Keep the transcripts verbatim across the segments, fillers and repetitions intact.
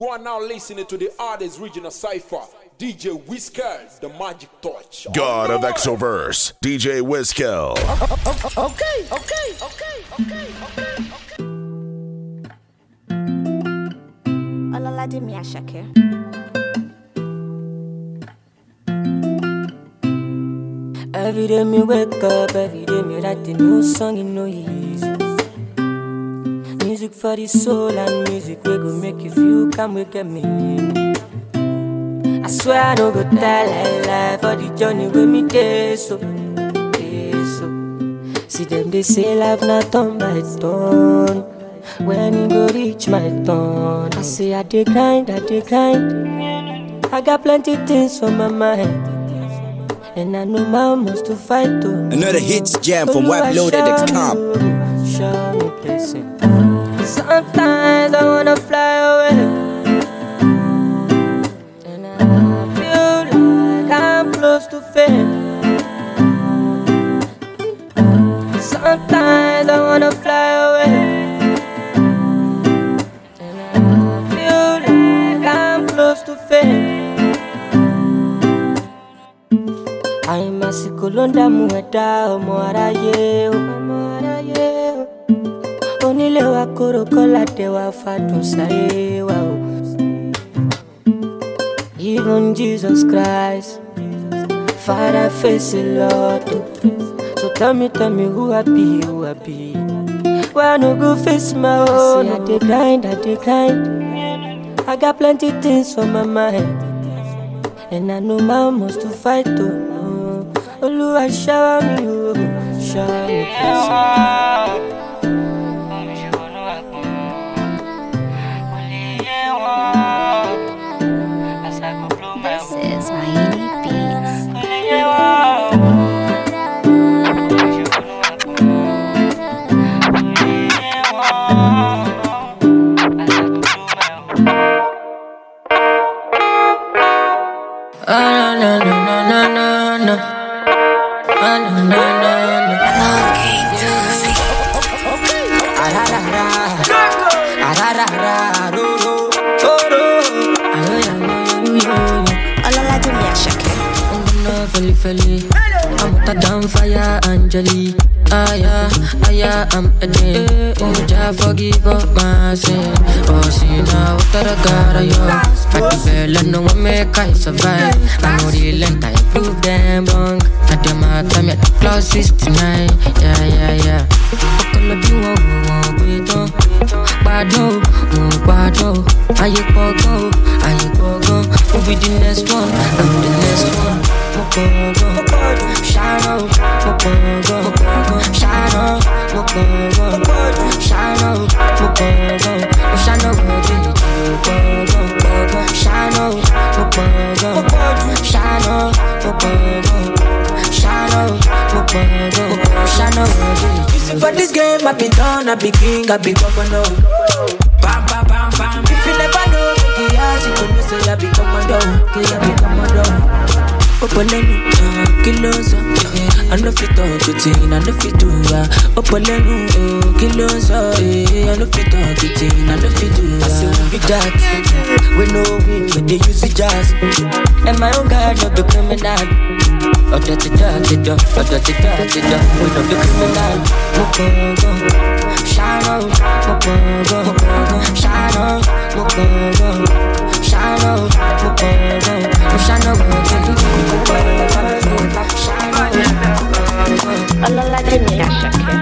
You are now listening to the artist Regional Cypher, D J Whisker, the Magic Touch. God of Exoverse, D J Whisker. Okay, okay, okay, okay, okay. Olalade Miyashake. Every day me wake up, every day me write a new song in no easy. Music for the soul and music we go make you feel come we get me. I swear I don't go tell a lie for the journey with me day so, day so. See them they say life not turn by turn. When it go reach my turn, I say I dey grind, I dey grind. I got plenty things on my mind. And I know my must to fight to. Another hits jam from Web Loaded dot com. Show me blessing. Sometimes I wanna fly away, and I feel like I'm close to fame. Sometimes I wanna fly away, and I feel like I'm close to fame. I'm a sikulonda mueda omo araye omo araye onile wa korokola te wa fadun saye wa o. Even Jesus Christ, Father face a lot. So tell me, tell me who I be, who I be. Why no go face my own? I dey grind, I dey grind. I got plenty things on my mind, and I know my must to fight to. Oluwa shower me, oh, shower me, This is Miami Beats. Ah, no, no, no, no, no, no. Ah, no, no, no, no. Olalade Miyashake. Feli feli, I'm a down fire, Angeli. Ah yeah, ah yeah, I'm a day. Oh, Jah forgive up my sin. Oh, see now what I got yo. But the fella no one make I survive. I know the length I prove them wrong. At the matter me at class sixty-nine. Yeah yeah yeah. Okolo bi wo wo gbe ton. Gbadun o, mo gbadun. Aye pogo, aye pogo. Who be the next one? I'm the next one. Mo pogo, shine on, mo pogo, shine on, mo pogo, shine on, mo pogo, mo shine on, mo pogo, shine on, mo pogo, shine on, mo pogo, shine on, mo pogo, shine on. You see for this game, I be done, I be king, I be governor. Bam bam bam bam. If you never know, make it hard, you can say I be commando, I be commando. Opalenu, kilosa. I know fit talk good thing, I know fit do. Opalenu, kilosa. I know fit talk good thing, I know fit do. I say we be that, we know win, but they use it jazz. And my own God, not the criminal. Oh, that's it, that's it, oh, that's it, that's it, we not the criminal. Mokogo, shine on, mokogo, shine on, mokogo, shine on, mokogo, shine on, Olalade Miyashake.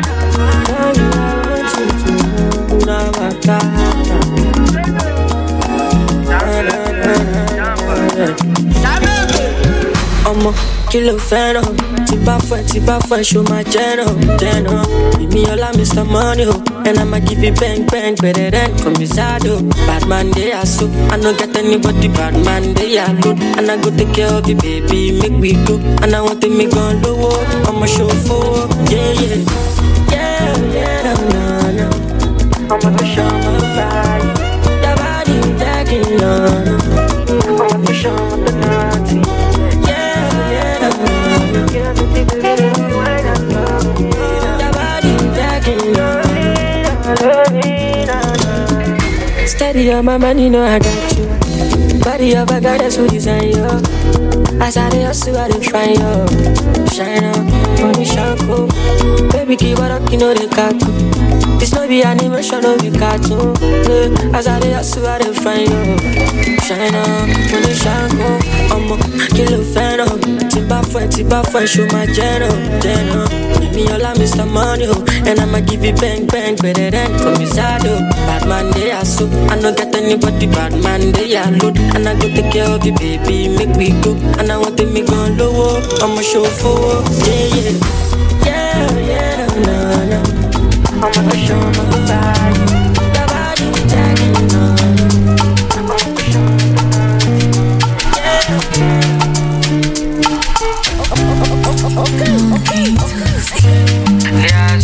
Ọmọ kí ló fẹ́ràn? Tí bá fẹ́, tí bá fẹ́, ṣó máa jẹ́ràn, jẹ́ràn. Èmi ọlá mister Money o, and I'ma give you bang bang, better than from his side o. Bad man dey aso, I no get anybody, bad man dey alone. And I go take care of you, baby, make we go. And I want to make gun lowo, I'ma show for, yeah yeah, yeah yeah, no no. I'ma go show my body, your body tagging on. I'ma go show the naughty. Baby, all my money, know I got you. Body of a goddess who design you. As I dey hustle, I dey find you. Shine up, money shampoo. Baby, keep it up, you know they got to. This no be animation, no be cartoon. Yeah. As I dey hustle, I dey find you. Shine up, money shampoo. I'm a kilo fan of. Tiba for, tiba for, show my general, general. Give me all I Mister Money, oh. And I'ma give you bang, bang, better than Commissado. Bad man, they are so. I don't get anybody, bad man, they are load. And I go take care of you, baby, make me go. And I want to make me low, I'ma show for, yeah, yeah. Yeah, yeah, no, no. I'ma show my body. The body, tagging, no, no. I'ma show my body. Yeah. Okay, okay, okay. Yeah,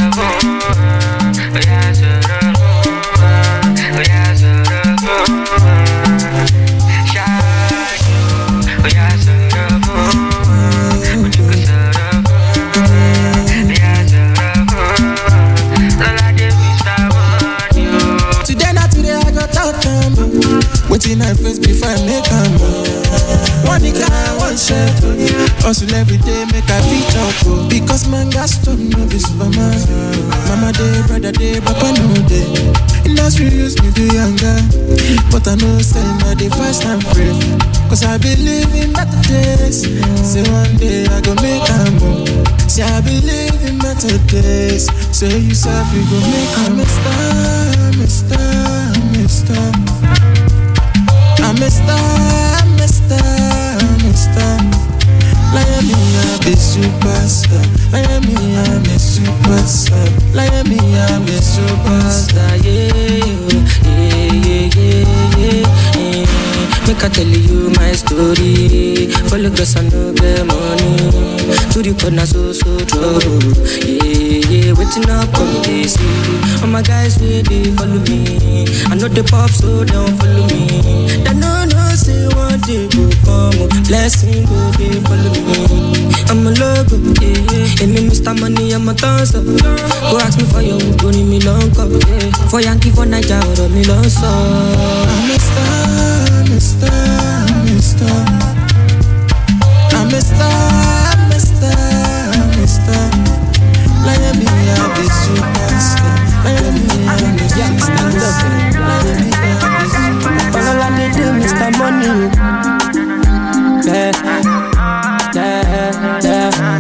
today, not today, I got out time. Waiting I face before I make a move. One nigga, one shirt. Hustle every day, make a beat up. Because man got to know this Superman. Mama day, brother day, papa no day. Industry used me to younger, but I know saying that the first time pray. Cause I believe in better days. Say one day I go make a move. Say I believe in better days. Say you self you go make a mistake, mistake, mistake. I'm a star, I'm a star, I'm a star. Like me, I'm a superstar. Like me, I'm a superstar. Like me, I'm a superstar. Yeah, yeah, yeah, yeah, yeah. Make I tell you my story. Follow cause I know the money. To the corner, so, so trouble. Yeah, yeah, waiting up on the see. All my guys, they, they follow me. I know the pop, so don't follow me. They know, no, say one day go come. Blessing go, they follow me. I'm a logo, yeah, yeah. And me, Mister Money, I'm a dancer. Go ask me for your wood, go need me long cup, yeah. For Yankee, for Niger, or me long song. I'm a star, I'm a star, I'm a star. I'm a star, I'm a star, I'm a star. Like me, I'm a superstar. Like me, I'm a superstar. Like me, I'm a superstar. All I did do, Mister Money. Yeah, yeah,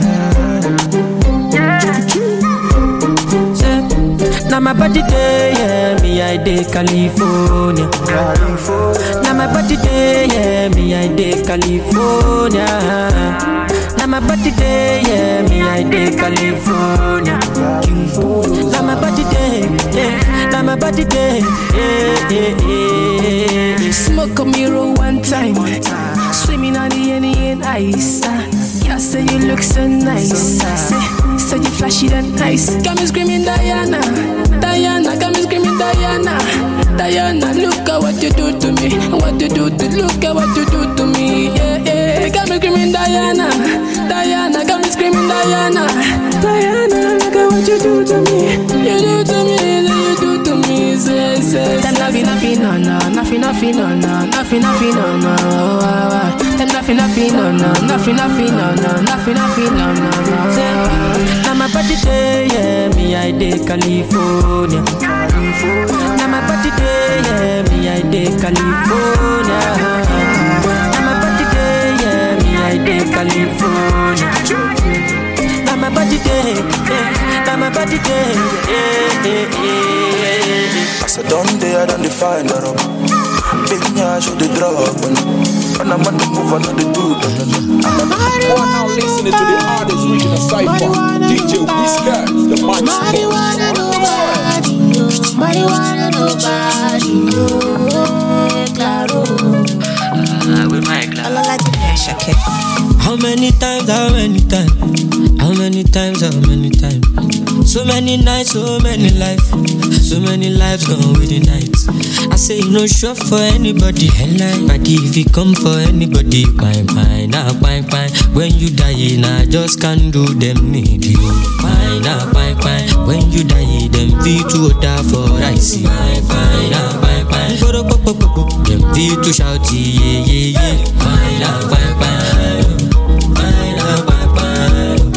yeah. Now my body day, yeah, me I day California. Now my body day, yeah, me I day California. Now my body day, yeah, me I day California. Now my body day, yeah, now my body day, yeah, yeah, yeah. Smoke a mirror one time, swimming on the Henny and ice. Yeah, say you look so nice. Say, say you flashy and nice. Got me screaming Diana, Diana, got me screaming Diana, Diana. Look at what you do to me, what you do to look at what you do to me. Yeah, yeah, got me screaming Diana, Diana, got me screaming Diana, Diana. Look at what you do to me, you do to me, you do to me. Say, say, say. Nothing, nothing, no, no, nothing, nothing, no, no, nothing, nothing, no, no. Then nothing, nothing, no, no, nothing, nothing, no, no, nothing, nothing, no, no, no. Now my body day, yeah, me I day California. Now my body day, yeah, me I day California. Now my body day, yeah, me I day California. Now my body day, yeah, now my body day, yeah, yeah, yeah. As I done there, I done define that up. Big nya should the drop and I'm on the move, on the do. You are now listening to the hardest regional cypher, D J Whisker, the man. Marijuana nobody, marijuana nobody, claro. With my glass. How many times, how many times, how many times, how many times? So many nights, so many lives, so many lives gone with the nights. I say you no sure for anybody, headline, but if you come for anybody, fine, fine, nah, fine, fine. When you die, nah, just can't do them need you. Fine, nah, fine, fine. When you die, them be to die for I see. Fine, fine, nah, fine, fine. Go go go go go. Them feel to shout yeah yeah yeah. Fine up, fine fine. Fine up, fine fine.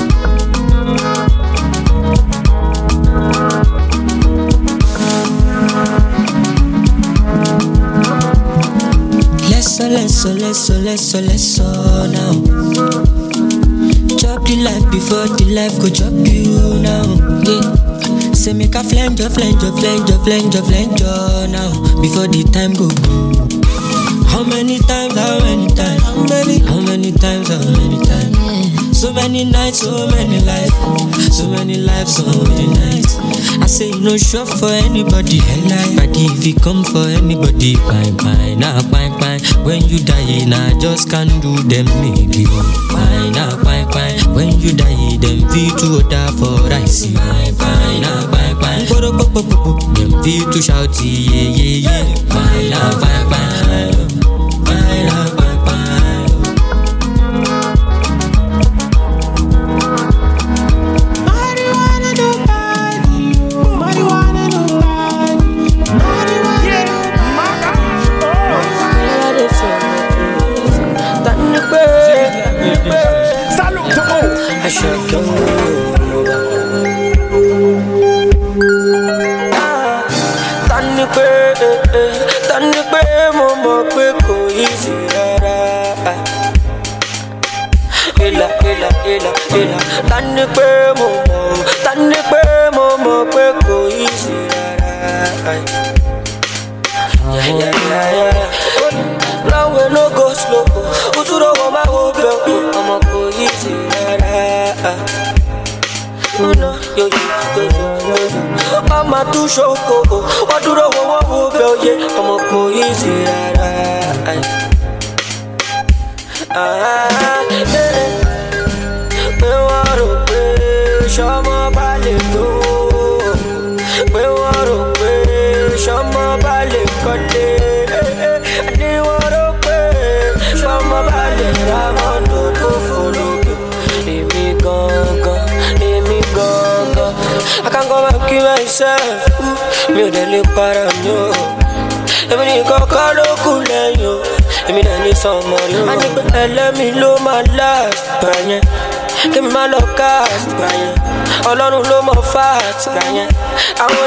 Let's so let's so let's so let's so let's so now. Chop the life before the life go chop you now. Yeah. Say make a flange, flange, flange, flange, flange now. Before the time go. How many times? How many times? How many? How many times? How many times? Yeah. So many nights, so many lives, so many lives, so many nights. I say you no shop for anybody, but if you come for anybody, fine, fine, nah, fine, fine. When you die, nah, just can't do them make you fine, nah, fine, fine. When you die, them feel to order for rice, fine, fine, nah, fine, fine. Them feel to shout, yeah, yeah, yeah, fine, nah, fine, fine, fine, nah, fine, fine. Tani pe mo mo, tani pe mo mo pe ko easy rara. Yeah yeah yeah yeah. Now we no go slow, uturo wo ma wo be o, omo ko easy rara. Oh no, yo yo yo yo yo. Mama tu shoko, uturo wo wo be o ye, omo ko easy rara. Ah eh. Shama bale no, we waro pe. Shama bale kale, ani waro pe. Shama bale ramondo to follow you. Emi gongo, emi gongo. I can't go back to myself. Me dele para yo. Emi ni kokoro kule yo. Emi dele somebody. Ani pe elemi lo my last, banye. Give me my love cast, Brian. All on the low more fast, Brian. I want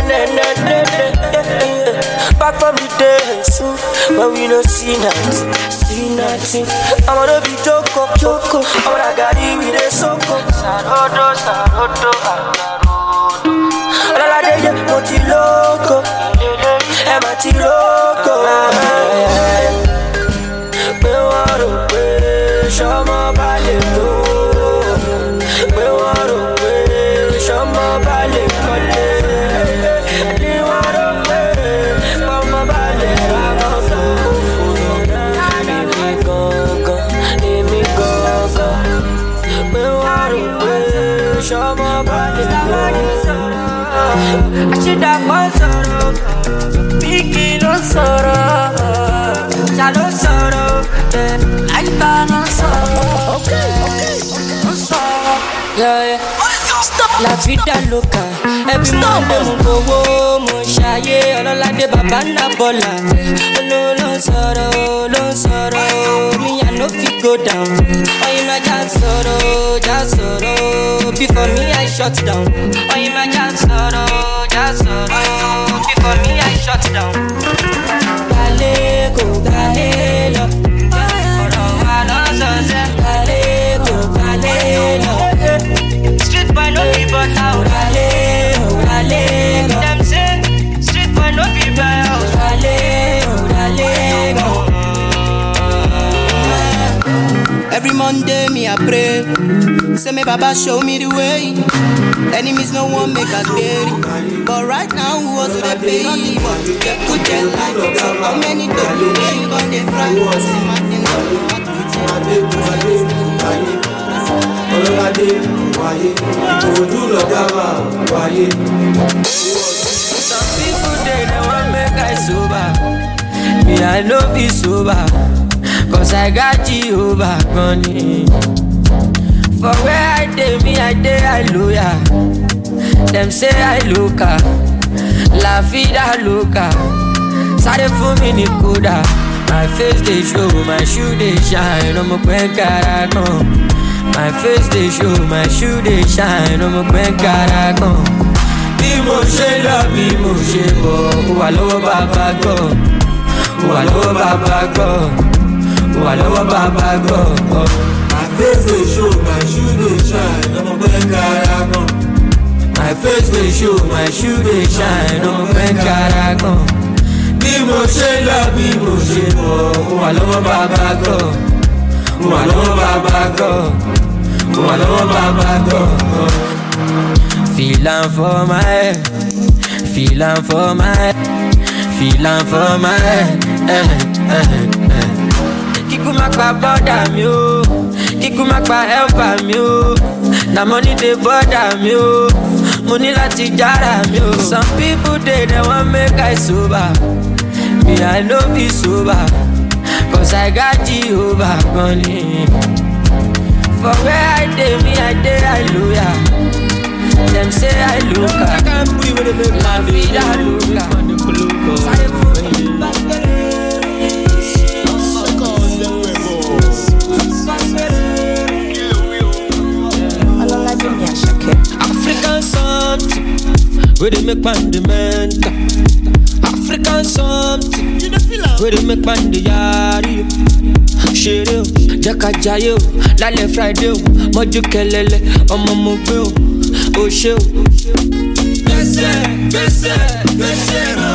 to back from the days when we don't see nothing, see nothing. I wanna be Joko, Joko. I wanna get it with a soko. Sarodo, Sarodo, Sarodo. All I did was Moti Loco, Mati Loco. We want to pay, show my body. I should have one sorrow, big no sorrow, shallow sorrow, I can't sorrow. Okay, okay, no sorrow. Yeah, yeah. Stop. La vida loca. Every Monday mo go mo shaye, ololade baba na bola. No no sorrow, no sorrow. Me I no fit go down. Oh you know just sorrow, just sorrow. Before me I shut down. Oh you know just sorrow, just sorrow. Before me I shut down. Gale go gale lo. Oro wa no so se. Gale go gale lo. Street boy no be but out. Gale gale go. Them say street boy no be but out. Gale gale go. Every Monday me I pray, say me Baba show me the way. Enemies no one make a day, but right now who was the pay? Nothing but to get to get life. So how many don't you get you gon' dey fry? See my thing Some people they don't want make I sober. Me I no be sober. Cause I got Jehovah money. For where I dey, me I dey hallelujah. Them say I loca, la vida loca. Sorry for me, Nikoda. My face they show, my shoe they shine. I'm a pen caragon. My face they show, my shoe they shine. I'm a pen caragon. Be mo she love, be mo she bo. Walo baba go, walo baba go, walo baba go. My face they show, my shoe they shine. I'm a pen caragon. My face they show, my shoe they shine. I'm a pen caragon. Bí mo ṣe lọ, bí mo ṣe bọ̀, wà lọ́wọ́ bàbá gọ̀, wà lọ́wọ́ bàbá gọ̀, wà lọ́wọ́ bàbá gọ̀. Feeling for my head, feeling for my head, feeling for my head. Eh, eh, eh. Kíkú má pa bọ́dà mi o, kíkú má pa helper mi o, na money dey bọ́dà mi o, mo ní láti jára mi o. Some people dey they wan make I sober. Me, I know be sober, cause I got Jehovah money. For where I dey, me, I dey hallelujah. Them say I look at, my feet I look at. African something, where they make mandament. African something, where they make band the yari. Shere o, jaka jaye o, lale Friday o, moju kelele, omo mo gbe o, o se o. Gbese, gbese, gbese ro.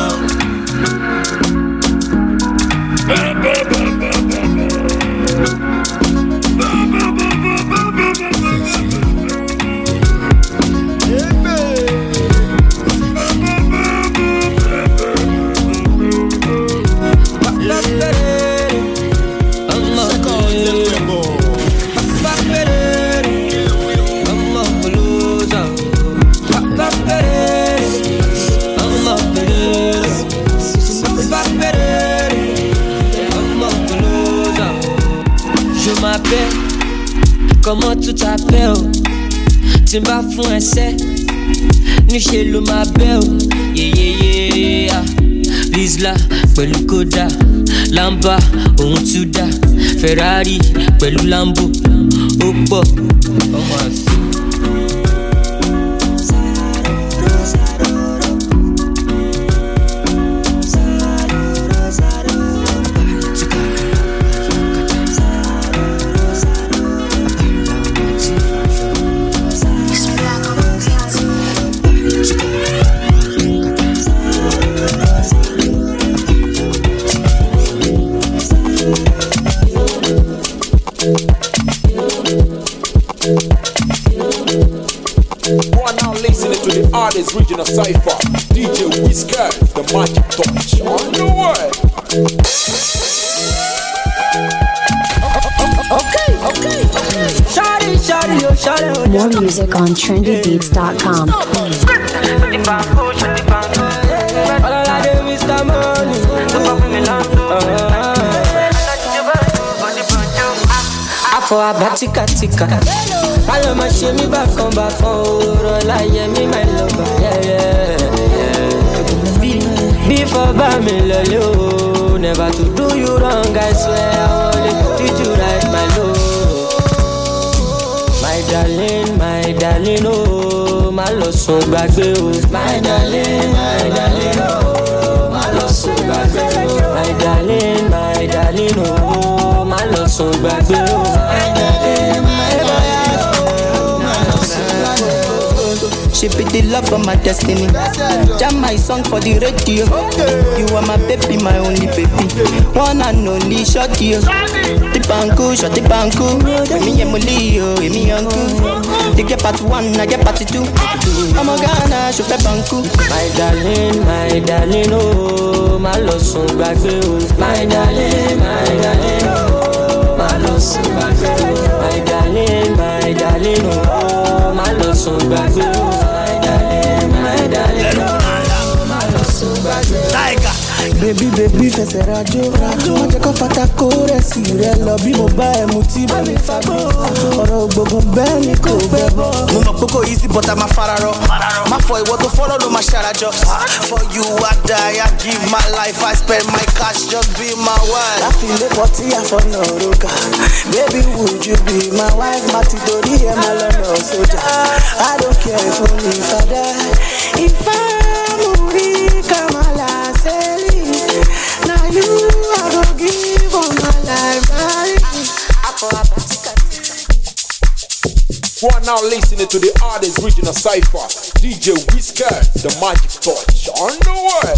Comment tout t'appelle? Tu m'as fou un set. Ni chez le ma belle. Yeah yeah yeah. Rizla, pẹ̀lú Koda. Lamba, ohun Tuda. Ferrari, pẹ̀lú Lambo. Ó pọ̀. Ọmọ àti. Hardest regional cipher, D J Whisker, the magic touch. On the way. Okay, okay, okay. Shawty, shawty, oh, shawty, oh, more music on trendy beats dot com. For a batika tika, I am a shimmy back on back on like me, my lover. Yeah, yeah, yeah. Before Bamila, never to do you wrong, I swear. I only treat you right, my love. My darling, my darling, oh, my love so back, my darling, my darling, oh, my love so back, my darling, my darling, oh, my love so back, my darling, my darling, oh, my love so back. She be the love of my destiny. Jam my song for the radio. You are my baby, my only baby. One and only shot you. The banku, shot the banku. Me and Molio, me and uncle. They get part one, I get part two. I'm a Ghana, show banku. My darling, my darling, oh, my love so back. My darling, my darling, oh, my love so back. My darling, my darling, oh, my love so back. Baby, baby, fẹsẹ̀ rajo. Má jẹ́ kó fata kó rẹ̀ sí rẹ̀ lọ bí mo bá ẹ̀ mú tí bá mi fa bọ́. Ọ̀rọ̀ ògbógun bẹ́ẹ̀ ni kò gbẹ bọ́. Mo mọ̀ pé kò easy but a máa fararọ. Má fọ ìwọ tó fọ́lọ́ ló máa ṣarajọ. For you I die, I give my life, I spend my cash, just be my wife. Láti ilé pọ̀ tí àfọ̀nà òrùka. Baby, would you be my wife? Má ti torí ẹ̀ máa lọ́nà sójà. I don't care if only if I die. Ifá mú rí Kamala Seli. Now you I go give all my life. Who are now listening to the hardest regional cipher, D J Whisker, the Magic Touch, on the way.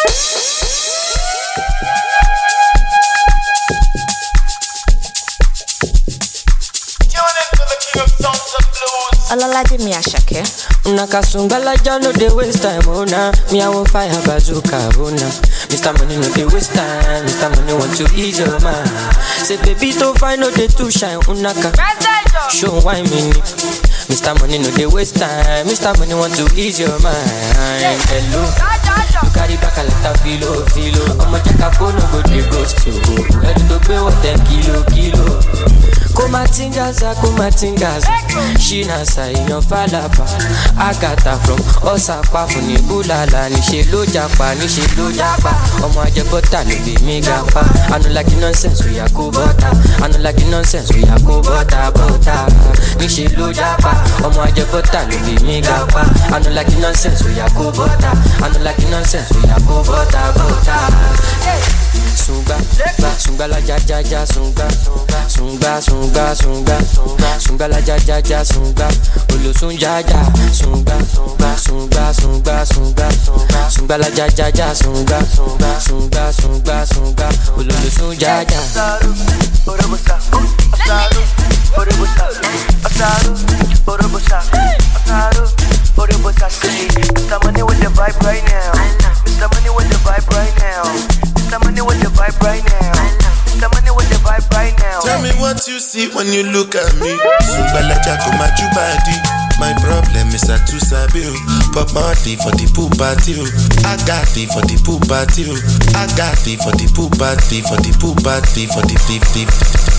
Olala de mi ashake. Unakasungala no dey waste time, oh nah. Me I want fire bazooka, oh nah. Mister Money no dey waste time. Mister Money want to ease your mind. Say baby don't find no dey too shine, unaka. Show why me. Mister Money no dey waste time. Mister Money want to ease your mind. Hello. You carry back a lot of filo, filo. I'ma check a phone, no go dey ghost you. Ready to pay what ten kilo, kilo. Kumatingaza, kumatingaza. She nasa inyo falapa. Agata from Osapa funi bulala. Ni she lo japa, ni she lo japa. Omo aje bota lo be me gapa. I no like the nonsense we a go bota. I no like the nonsense we a go bota bota. Ni she lo japa. Omo aje bota lo be me gapa. I no like the nonsense we a go bota. I no like the nonsense we a go bota bota. Sunga, sunga la ja ja ja sunga, sunga sunga sunga, sunga la ja ja ja sunga, olo sunja ja sunga, sunga sunga sunga sunga, sunga la ja ja ja sunga, sunga sunga sunga sunga, olo sunja ja. Asaru, orobosa, asaru, orobosa, asaru, orobosa, asaru, orobosa. Say, Mister Money with the vibe right now, Mister Money with the vibe right now. Mister Money with the vibe right now. Mister Money with the vibe right now. Tell me what you see when you look at me. Sumbala Jaco Majubadi. My problem is I too sabi. Pop Marley for the pool party. I got leave for the pool party. I got leave for the pool party. For the pool party. For the leave leave.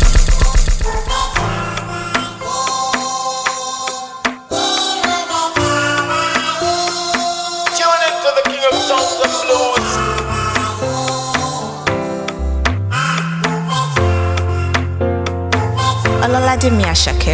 Tune into the king of songs and blues. Olala de mi ashake.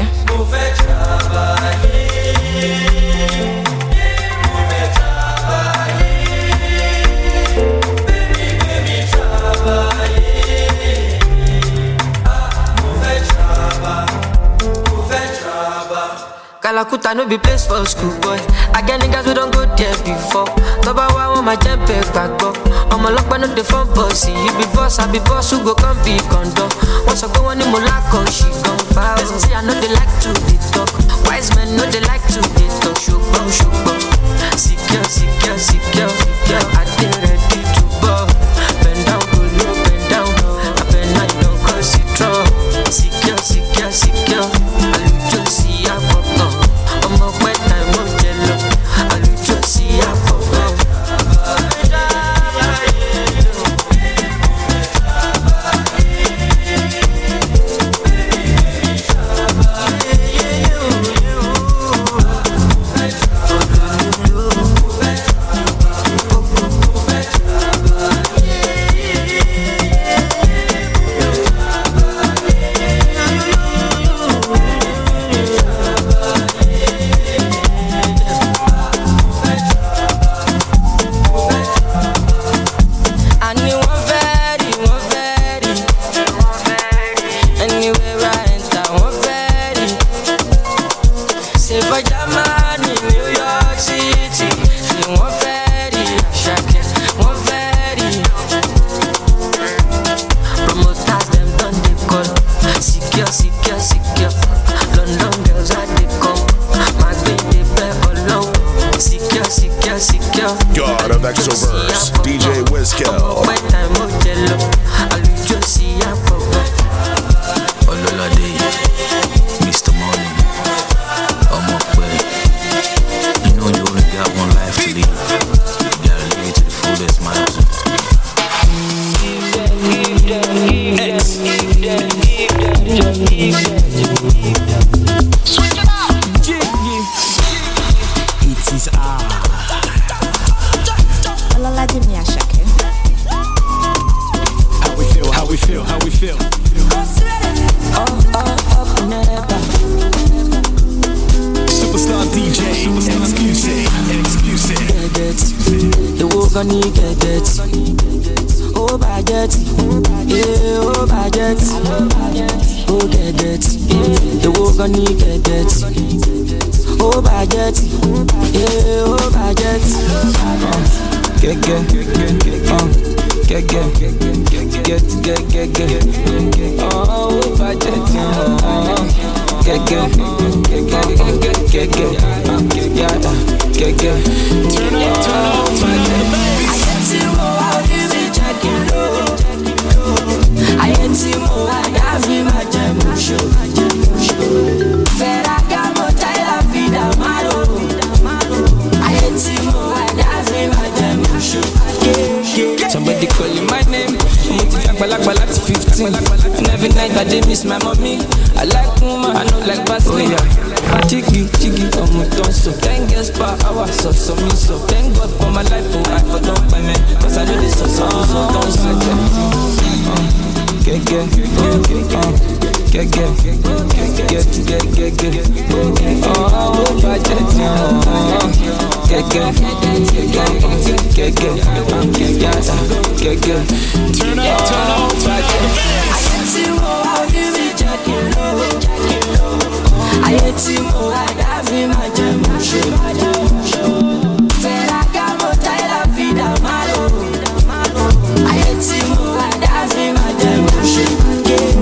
Kalakuta no be place for school boy. Again niggas we don't go there before. Toba wa want my jump back go. I'm a lock no the phone bossy. You be boss, I be boss who go come be condo. Once I go on in Molako, she gon' bow. See I know they like to be talk. Wise men know they like to be talk. Shubo, shubo. Secure, secure, secure, secure. I did ready to ball. Bend down, go low, bend down. I bend I don't cause it draw. Secure, secure, secure. I look just see I pop up. I'm a wet time on jello. I look just see I pop up. Switch it up. Jiggy. It is I. Ololade Miyashake. How we feel? How we feel? How we feel? Oh, oh, oh, never. Superstar D J, exclusive, exclusive. Get it, the work on you get it. Oh, budget, yeah, oh, budget. Oh, get it, the work on you get it. Oh, budget, yeah, oh, budget. Get, get, get, get, uh. Get, get, get, get, get, get, get, oh, budget, oh, get, get, get, get, get, get, get, get, get, turn up, turn up, I get you more, I'll give it checking low. I get you more, I got me my gem show. Ferragamo, Tyler, Vida, Maro. I get you more, I got me my gem show. Somebody calling my name. I'm to jack back back at fifteen. And every night I dey miss my mommy. I like woman, I know like Basile. Oh yeah, jiggy jiggy on my tonso. Ten girls per hour, so so me so. Thank God for my life, oh I for don't buy me. Cause I know this so so so don't sweat it. Get get get get get get get get get. Oh, budget. Get get get get get get get. Turn up, turn up, I get you more, I'll give it jacking low. I get you more, I got me my gem show. Ferragamo, Tyler, Vida, Malo. I get you more, I got me my gem show.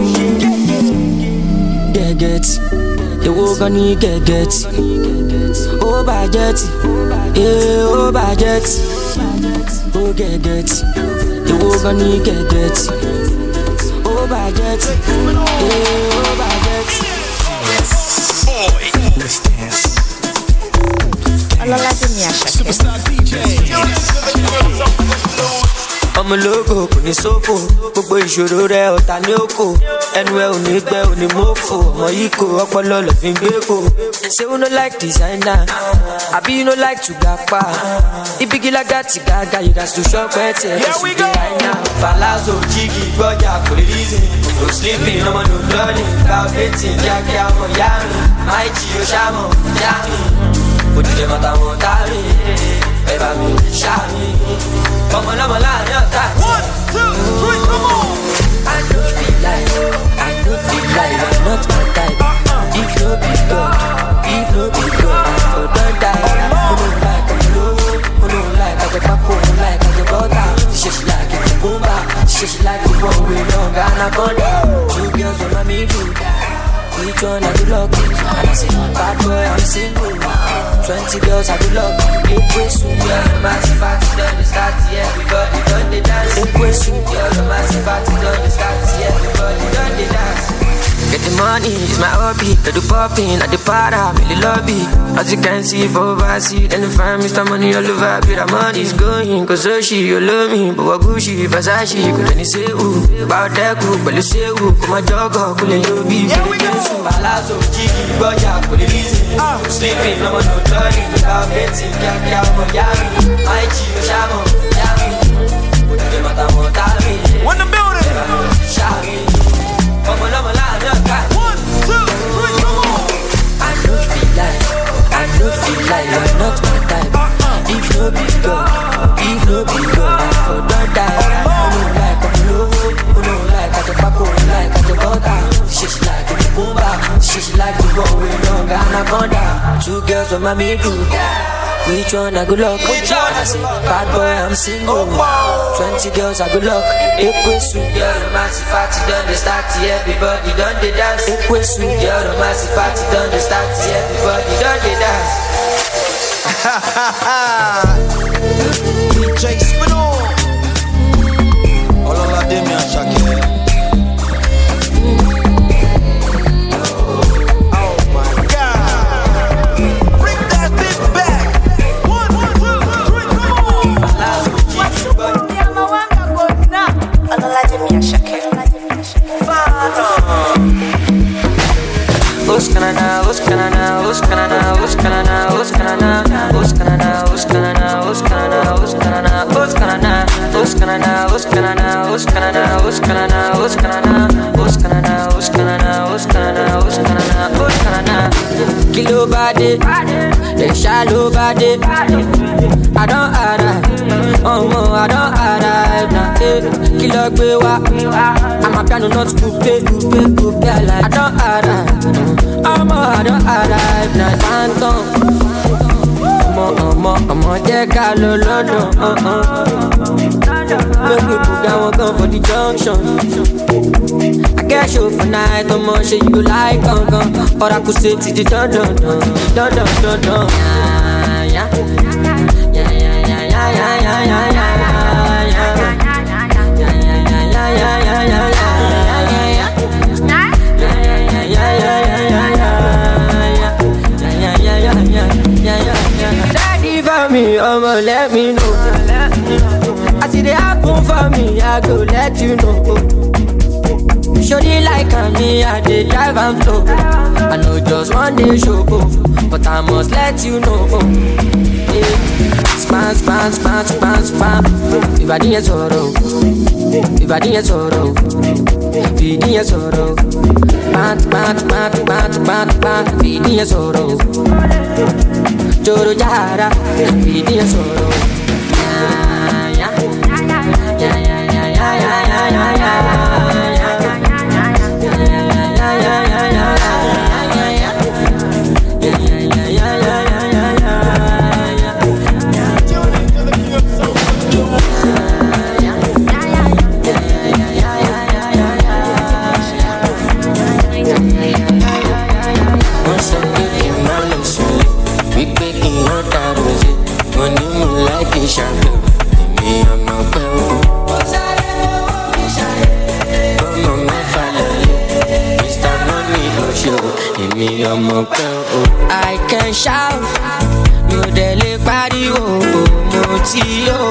Get get, the work on you get get. Oh, budget, yeah, oh, budget. Oh, get get, the work on you get get. Oh, budget, yeah, oh, budget. Boy, let's dance. Ololade Miyashake. Superstar D J. ọmọ ológo kò ní sófò gbogbo ìṣòro rẹ ọ̀tá ní òkò ẹnu ẹ ò ní gbẹ ò ní mọ́fò ọmọ yìí kò ọpọlọ lọ fi ń gbé kò. Say you no like designer, àbí you no like to gapa. Ibigi lágàtì gàgà you gats to shop ẹ̀tẹ̀ ẹ̀sùn dé àìná. Palazzo jígì gbọ́jà kò lè reason. No sleeping ọmọ no learning. Calculating kíákíá ọmọ yá mi. Máì jí o ṣàmọ̀ yá mi. Òdìdè mọ̀tà wọn tá mi. Ẹ bá mi ṣá mi. Ọmọ lọ́mọ láàrin ọ̀tá. One, two, three, come on. I don't feel like, I don't feel like I'm not my type. If no be God, if no be God, I for don't die. Who don't like I'm low, who don't like I get back home, like I get butter. She she like it, boom back. She she like it, one way long, anaconda. Two girls on my middle. Which one I do luck? And I say, bad boy, I'm single. Twenty girls I do luck. Eight ways soon, girl, the massive party done the start, yeah, everybody done the dance. Eight ways soon, girl, the massive party done the start, yeah, everybody done the dance. Get the money, it's my hobby. Get the popping at the para, I'm in the lobby. As you can see, for overseas, then you find Mister Money all over. But the money's going, cause so she, you love me. But what Gucci, Versace, could any say who? About that group, but you say who? Come on, jogger, could you be? Here we go. Palazzo, Jiggy, Boja, could you reason? Sleeping, no one, no turning. Without betting, can't count for Yami. My Chico, Shamo, Yami. Put the matter, what I mean. When the building, Shami. One, two, three, come on. I don't feel like, I don't feel like you're not my type. If no be God, if no be God, I for don't die. I don't like I'm low, I don't like I get back home, like I get butter. She she like it, boom back. She she like the one way long, anaconda. Two girls on my middle. Which one I good luck? Which one I say, bad boy, I'm single. Twenty girls I good luck. Eight ways soon, girl, the massive party done the start, everybody done the dance. Eight ways soon, girl, the massive party done the start, everybody done the dance. D J Spino, Ololade Miyashake. Ololade Miyashake. Oscarana, Oscarana, Oscarana, Oscarana, Oscarana, Oscarana, Oscarana, Oscarana, Oscarana, Oscarana, Oscarana, Oscarana, Oscarana, Oscarana, Oscarana, Oscarana, Oscarana, Oscarana. Kilo body, the shallow body. I don't arrive, oh no, I don't arrive now. Kilo gbewa, I'm a piano not coupe, coupe, coupe. I don't arrive, oh no, I don't arrive now. Phantom, I'm a, I'm a, take a look, London, uh uh. Make me put down one gun for the junction. I get show for night, how much you like, gun gun. Or I could say to the dun dun dun, dun dun dun dun. Yeah, yeah, yeah, yeah, yeah, yeah, yeah, yeah, yeah. Daddy for me, I'ma let me know. I see the happen for me, I go let you know. Shorty like me, I dey drive and flow. I know just one day show, but I must let you know. Span, span, span, span, span. Ibadi and sorrow, Ibadi and sorrow, Ibadi and sorrow. Span, span, span, span, span, span. Ibadi and sorrow. Joro jara, Ibadi and sorrow. Yeah, yeah, yeah, yeah, yeah, yeah, yeah, yeah, yeah. I can shout, mi ò dẹ̀ lè pariwo, mo ti yó.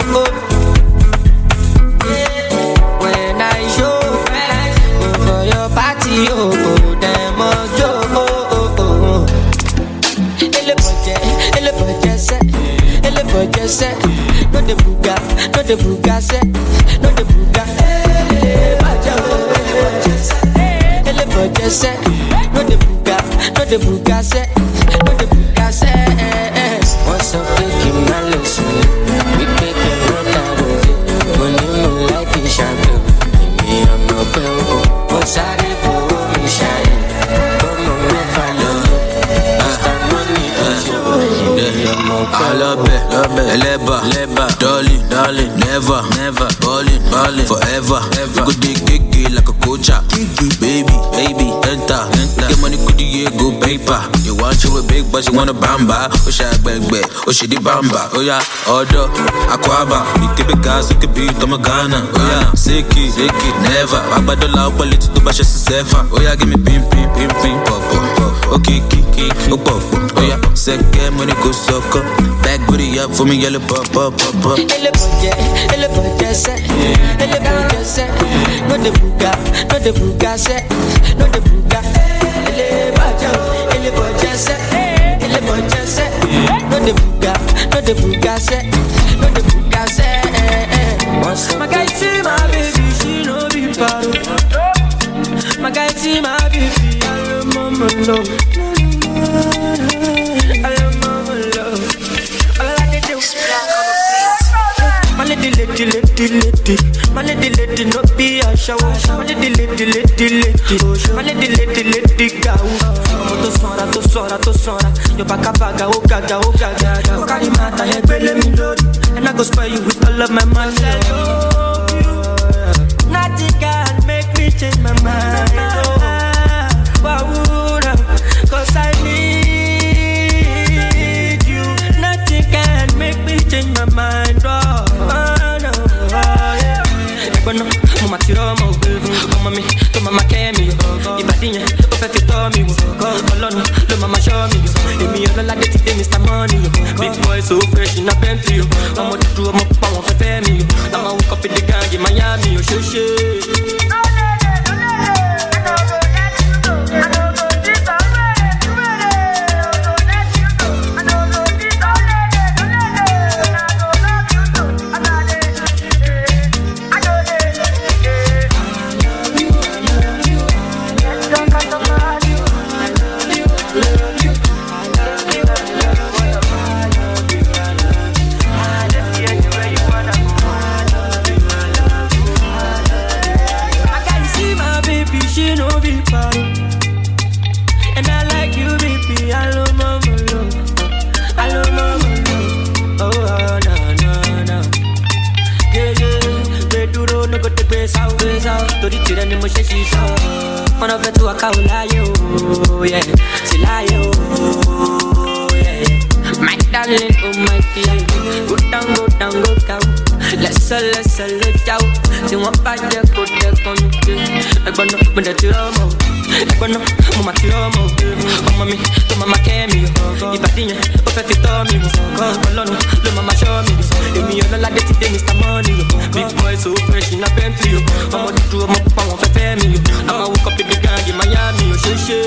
When I show, for your party, oh, dem ojo. Ele bọ̀jẹ̀, ele bọ̀jẹ̀ sẹ́, ele bọ̀jẹ̀ sẹ́. No dey buga, no dey buga sẹ́, no dey buga. Ele bọ̀jẹ̀ o, ele bọ̀jẹ̀ sẹ́, ele bọ̀jẹ̀ sẹ́. No dey buga, no dey buga sẹ́, no dey buga sẹ́. What's up, taking my lesson? We taking what I was it. Money mo like it shadow. Me I'm no peo. What's I dey for me shine? Come on, me follow. Start money on you. I love it, love it. Eleba, eleba, darling, darling, never, never, ballin', ballin', forever, ever. Go dig, dig, dig like a coacher. Baby, baby, enter, enter. Get money, could you go paper? You want you a big, but you want a bamba. Oh, she a bang, bang. Oh, she the bamba. Oh, yeah, order, aquaba. You keep it gas, you keep it, I'm a Ghana. Oh, yeah, sick it, sick it, never. I'm about to love, but it's too much, it's safer. Oh, yeah, give me pim, pim, pim, pim, pop, pop. Oh, kiki, kiki, oh, pop, pop. Oh, yeah, second money go sucker. Back booty up for me, yellow pop, pop, pop, pop. Elle bouge, elle bouge, c'est, elle bouge, c'est. No de buga, no de buga, c'est, no de buga. Elle bouge, elle bouge, c'est, elle bouge, c'est. No de buga, no de buga, c'est, no de buga, c'est. My guy see my baby, she no be paro. My guy see my baby, I love mama love. I love mama love. All I like to do is my lady, lady, lady, lady. My lady, lady, no be a shower. My lady, lady, lady, lady. My lady, lady, lady, go. I'm to sora, to sora, to sora. Yo baka baga, oh gaga, oh gaga. Oh carry mata, yeah, let me load. And I go spoil you with all of my money. Nothing can make me change my mind. Oh, cause I need you. Nothing can make me change my mind. Oh, oh no, oh yeah. Bueno, mama tiro mo bevu, mama mi, to mama kemi yo. Ibadinya, o fe fi to mi wo. Olonu, lo mama show me yo. Emi yo la de ti de Mister Money yo. Big boy so fresh in a Bentley yo. Mama do do mo pa won fe fe mi yo. Mama woke up in the gang in Miami yo, she she. say she sure. One of the two I can't lie, oh yeah. She lie, oh yeah. My darling, oh my dear. Go down, go down, go down. Let's sell, let's sell it out. Si wọ́n bá jẹ́ kó dẹ́kun mi. Ẹgbọ́n náà mo dẹ̀ ti rọ́mọ. Ẹgbọ́n náà mo máa ti rọ́mọ. Ọmọ mi tó máa máa kẹ́ mi. Ìbàdí yẹn ó fẹ́ fi tọ́ mi. Ọlọ́run ló máa máa ṣọ́ mi. Èmi ọlọ́ládé ti dé mister Money. Big boy so fresh in a Bentley. Ọmọ dúdú ọmọ pupa wọn fẹ́ fẹ́ mi. Àmọ́ wọ́n kọ́ bíbí gan yìí Miami ò ṣe é ṣe.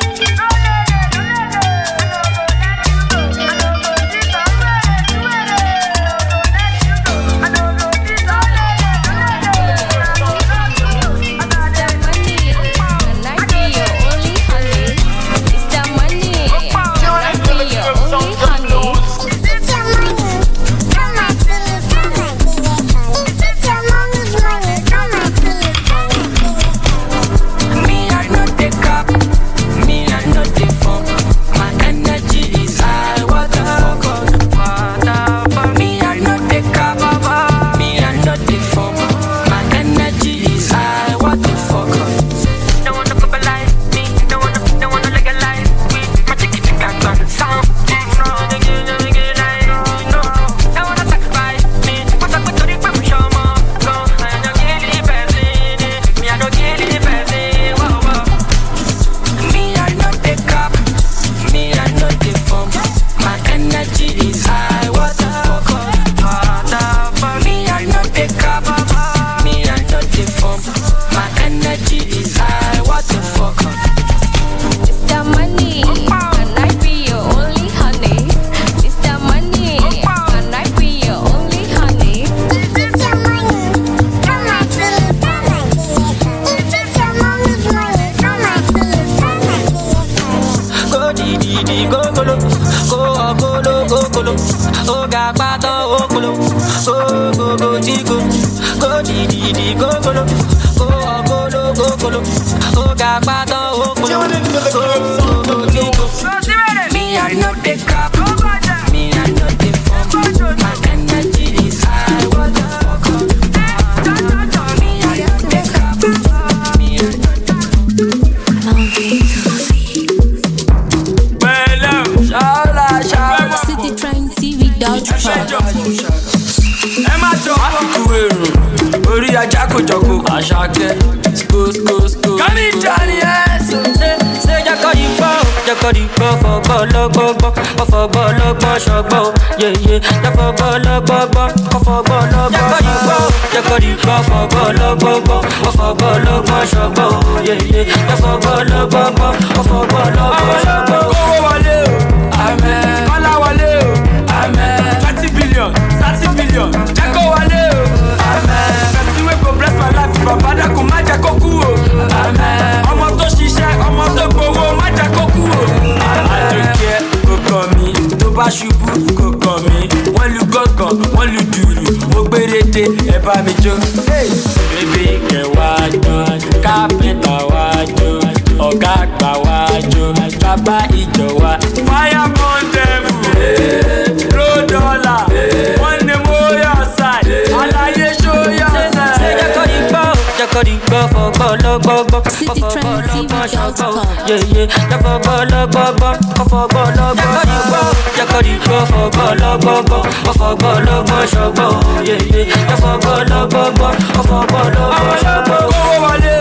Yeah, yeah, never go, never go, never go, never go. Jakari go for go, never go, never go, never show go. Yeah, yeah, never go, never go, never go, never show go. Go wale,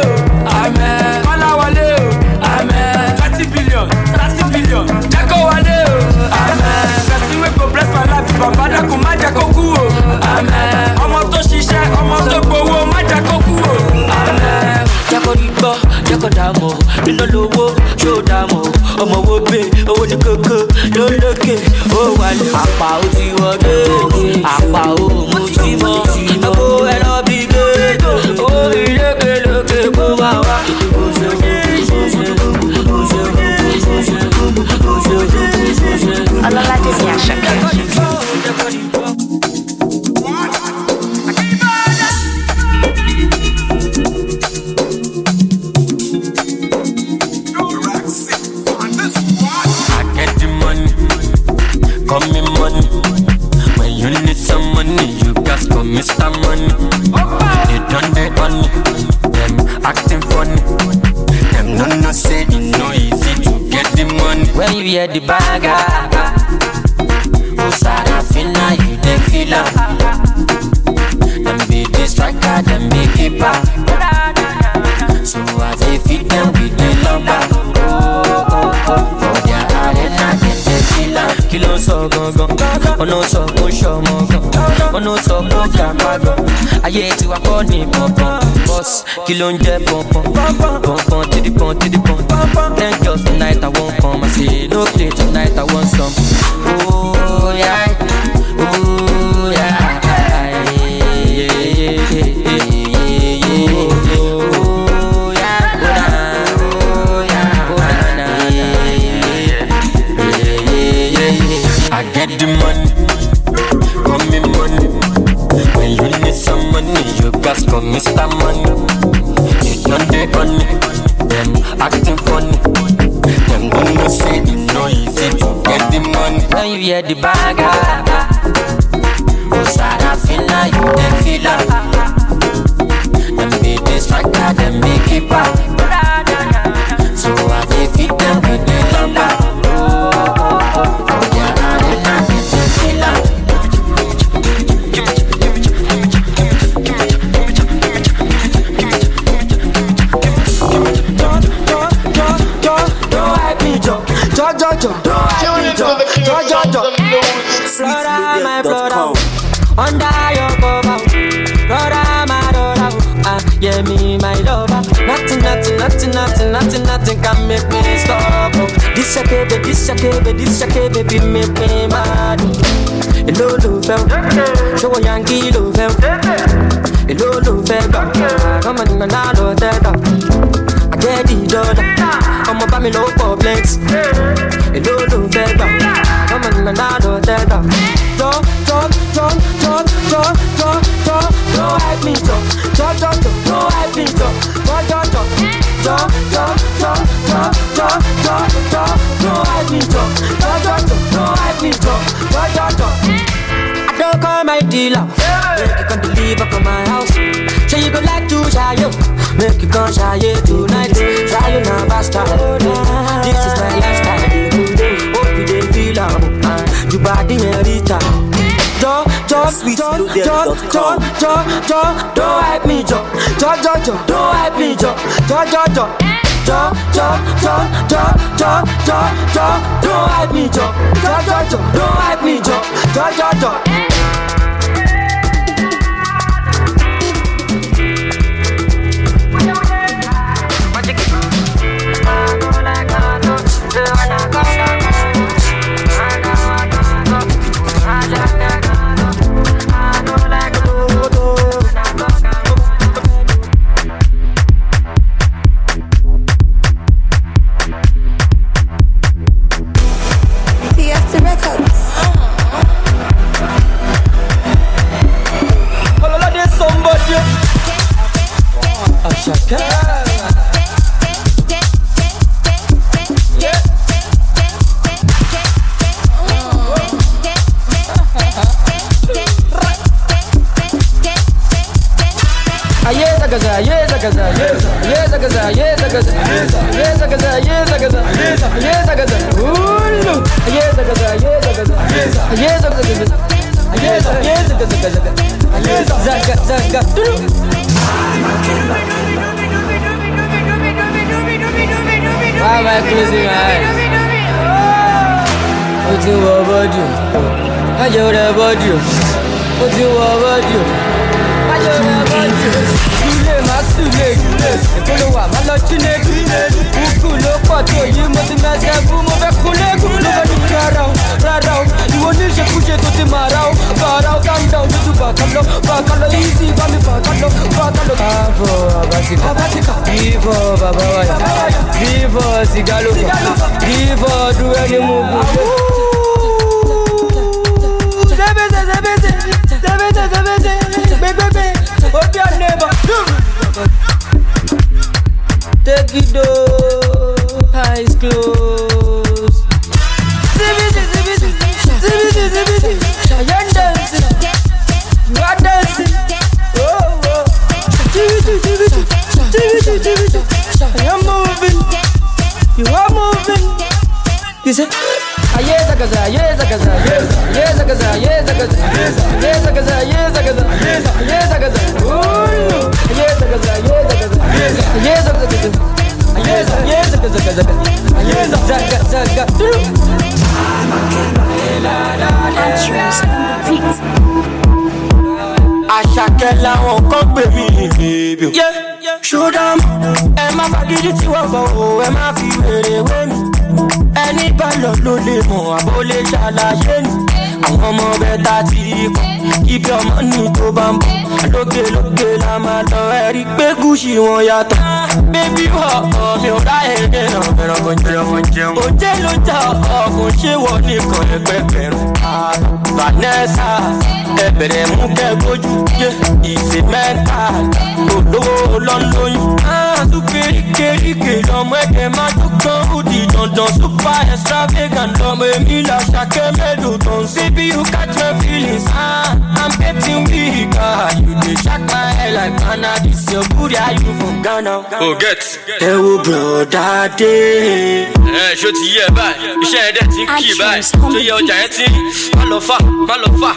amen. Kala wale, amen. Thirty billion, thirty billion. Jago wale, amen. Kasi we go bless my life, baba da ko ma jago ku, amen. Ọmọ tó ṣiṣẹ́, ọmọ tó gbowó, ma jago ku, amen. Jakari go, jago damo, nínú lówó. Ṣó dàmọ̀ ọmọ wo bẹ́ owó ní kókó ló lókè ó wà lè. Àpà ó ti wọ géègé àpà ó mú tí mọ́ ẹ̀kọ́ ẹ̀rọ bí géègé ó rí lékè lókè kó máa wá. Ọlọ́ládé mi Àṣàkẹ́. Call me money. When you need some money, you got call Mister Money. They done they on them acting funny. money. Them no no say it no easy to get the money. When you hear the bagger, who Sarafina, you dey feel am. Them be the striker, them be keeper. So as they feed them with the lumber, oh oh oh, for their arena they dey feel am. Kilo so gongon, ono so mo show mo gon, ono so mo kapago. Ayé tí wá kọ́ ní pọ̀npọ̀n, boss kilo ń jẹ́ pọ̀npọ̀n, pọ̀npọ̀n to the pọ̀n to the pọ̀n. Ten girls tonight I won't come, I say no play tonight I want some. Oh yeah, oh yeah, yeah, yeah, yeah, yeah. Oh yeah, go down, oh yeah, go down, yeah, yeah, yeah, yeah. I get the money, come me money. When you need some money, you got come Mister Money. You done the honey, them acting funny. Them gonna say it no easy to get the money. When you hear the bagger, oh Sarafina, you dey feel am. Them be the striker, them be keeper. So I dey feed them with the lumber. Oh oh oh, for their arena they dey feel am. My brother, under your cover, brother, my brother, ah, yeah, me, my lover. Nothing, nothing, nothing, nothing, nothing, nothing can make me stop. This a baby, this a baby, this a baby, make me mad. Hello, love, show a Yankee love, hello, love, come on, man, I love that. I get the dollar, I'm a family low complex. Hello, love, come on, man, I love that. Don't, don't, don't, don't, don't, don't, don't, don't hype me, don't, don't, don't, don't, don't hype me, don't, don't, don't, don't, don't, don't, don't, don't, don't, don't, don't hype me, don't, don't, don't, don't hype me, don't, don't, don't, don't. I don't call my dealer, make you come deliver from my house. Say you go like to shy you, make you come shy tonight. Shy you now, bastard. This is my lifestyle. Hope you dey feel am. You body Rita. Don't, don't, don't, don't, don't, don't, don't, don't hype me, Joe. Don't, don't, don't, don't hype me, Joe. Don't, don't, don't, don't, don't, don't, don't, don't, don't, don't hype me, Joe. Don't, don't, don't, don't hype me, Joe. Don't, don't, don't. Why am I closing my eyes? What's in your body? I just want a body. What's in your body? I just want a body. Sule ma sule, ìpolówó àmà lọ Chinedu. Kúkú ló pọ̀ tó yìí mo ti mẹ́sẹ̀ fún mo fẹ́ kúlẹ̀kùn. Ló bá ní rárá o, rárá o, ìwọ ní ìṣekúṣe tó ti máa rà o. Bàrà o, calm down, tútù bàkà lọ, bàkà lọ, easy bá mi bàkà lọ, bàkà lọ. Káàbọ̀ àbátíkà, àbátíkà, bíbọ̀ bàbá wáyà, bíbọ̀ sìgá ló fà, bíbọ̀ dúró ní mú gùn. Zébèzè, zébèzè, zébèzè, zébèzè, gbégbégbé, ó bí a neighbor. Take it though, eyes closed. Zibidi, zibidi, zibidi, zibidi. You're dancing, you are dancing. Oh, oh. Zibidi, zibidi, zibidi, zibidi. You say, yes, I gaza, yes, I gaza, yes, I gaza, yes, I gaza, yes, I gaza, yes, I gaza, yes, I gaza, yes, I gaza, yes, I gaza, yes, I gaza, yes, yes, I gaza, yes, I gaza, Actress on the beat. Àṣàkẹ́ làwọn kan pè mí bèbè. Show them, ẹ má fagídí tí wọ́n bọ̀ o, ẹ má fi wèrè wé mi. Ẹni bá lọ ló lè mọ̀ àbó lè ṣàlàyé ni. Àwọn ọmọ bẹ́ta ti kọ́, ibi ọmọ ní tó bá ń bọ̀. Lókè lókè la máa lọ ẹ̀rí pé gúúsì wọn yàtọ̀. Bébí wọ̀ ọ̀ mi ò ráyè dènà bẹ̀rẹ̀ kò jẹun. Òjé ló já ọkùn ṣé wọ́n nìkan ẹgbẹ̀gbẹ̀rún. Vanessa ẹ bẹ̀rẹ̀ mú kẹ́gbójú yé ìṣe mẹ́ta olówó lọ́nlóyún. Súkèríkèríkè lọ́mọ ẹ̀kẹ́ máa tó kán òdì dandan super extravagant lọ́mọ èmi là ṣàkẹ́ mélòó tán. Baby you catch my feelings, ah, I'm getting weak. Ah, you dey shock my head like Ghana, this your booty, are you from Ghana? Oh get. Ẹ wo broda dé. Ẹ ṣó ti yẹ báyìí, iṣẹ́ ẹ̀ dẹ̀ ti ń kì báyìí, tó yẹ ọjà yẹn ti má lọ fà, má lọ fà.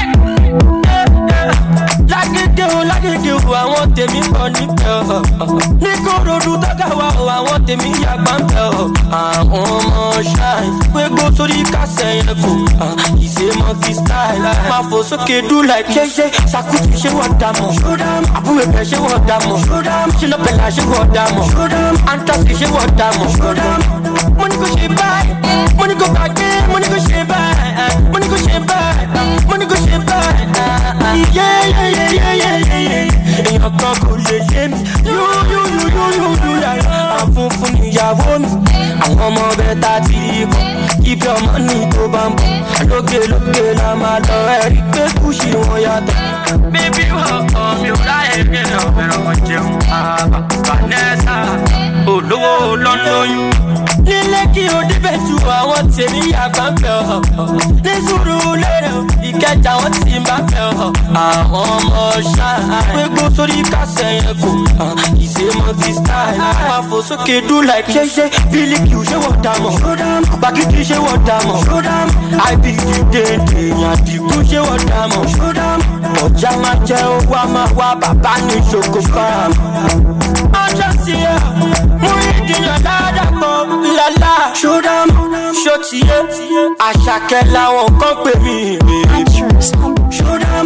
Lágédé o, lágédé o, àwọn tèmi kọ́ níbẹ̀ o. Ní Kòròdú tọ́gàwá o, àwọn tèmi yàgbá ń bẹ̀ o. Àwọn ọmọ ṣáì gbégbó sórí kásẹ̀ yẹn kò. Ìṣe monkey style, máa fò sókè do like ṣéṣe. Sàkútù ṣé wọ́n dà mọ̀? Àbúrò ẹ̀bẹ̀ ṣé wọ́n dà mọ̀? Ṣínà pẹ̀lá ṣé wọ́n dà mọ̀? Antasi ṣé wọ́n dà mọ̀? Mo ní kò ṣe báyìí, mo ní kò gbàgbé, mo ní kò ṣe báyìí, mo ní kò ṣe báyìí, mo ní kò ṣe báyìí. Yeah, yeah, yeah, yeah, yeah, yeah. Èèyàn kan kò lè yé mi. Yú yú yú yú yú yú yàrá. Àfunfun níyàwó mi. Àwọn ọmọ bẹ́ta ti kọ́. Ibi ọmọ ní tó bá ń bọ̀. Lókè lókè la máa lọ ẹ̀rí pé kùsì wọn yàtọ̀. Bébí ọkọ mi ò ráyè gbé lọ bẹ̀rẹ̀ wọn jẹun. Vanessa olówó lọ́nlóyún. Nílé kí o débẹ̀ ju àwọn tèmi àgbà ń bẹ̀ ọ́. Ní sùúrù lérè o, Ìkẹjà wọn ti ń bá fẹ́ ọ́. Àwọn ọmọ ṣáà gbégbó sórí kásẹ̀ yẹn kò. Ìṣe monkey style, máa fò sókè do like ṣéṣe. Bílíkì ṣé wọ́n dà mọ̀? Bàkìtì ṣé wọ́n dà mọ̀? Àìbí dìde èèyàn àdìgún ṣé wọ́n dà mọ̀? Ọjà máa jẹ́ owó a máa wá bàbá ní ṣoko farm. Ọjọ́ sí ẹ̀ mú ìdíyàn dáadáa pọ̀ lálá. Ṣódám ṣótiyé Àṣàkẹ́ làwọn kan pè mí bèbè. Ṣódám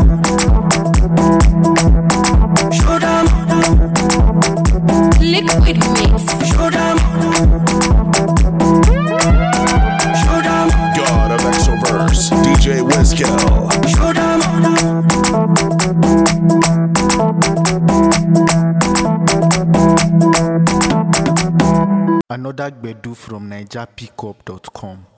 Ṣódám Liquid mix. Ṣódám Ṣódám God of Exoverse, D J Wizkill. Ṣódám Another Gbedu from Niger Pickup dot com.